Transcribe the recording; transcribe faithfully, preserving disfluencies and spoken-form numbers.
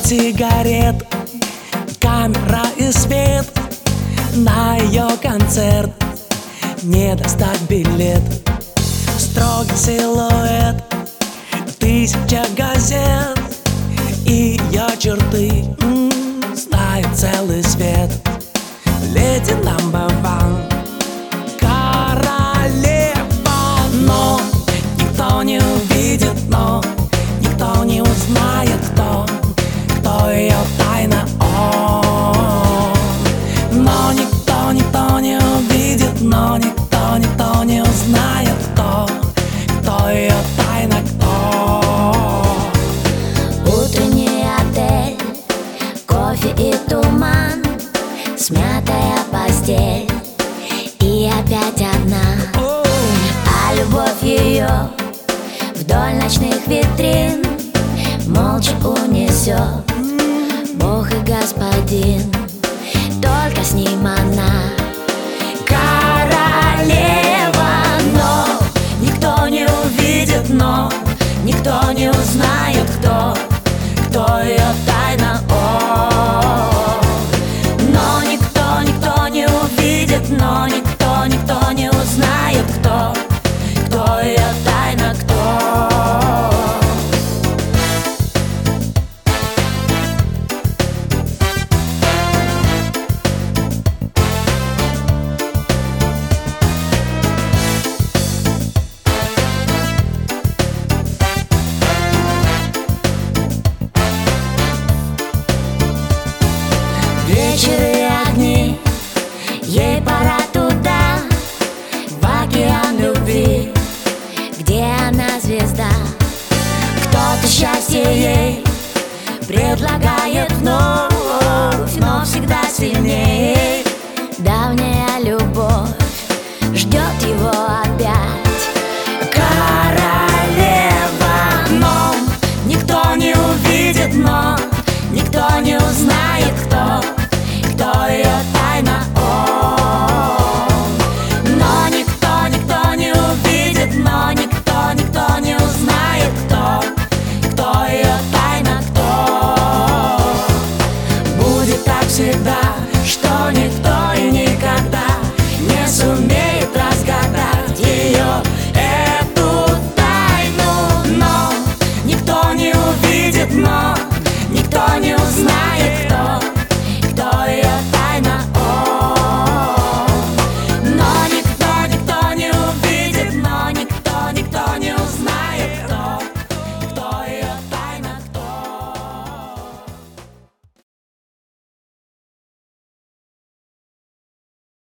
сигарет, камера и свет. На ее концерт не достать билет. Строгий силуэт, тысяча газет, и ее черты м -м, знает целый свет. Леди number one, королева. Но никто не увидит, но никто не узнает, кто, кто ее тайна. О, но никто, никто не увидит, но никто, никто не узнает, кто, кто ее тайна, кто. Утренний отель, кофе и туман, смятая постель и опять одна. А любовь ее вдоль ночных витрин молча унесет Бог и Господин, только с ним она королева. Но никто не увидит, но никто не узнает, кто, кто ее тайна.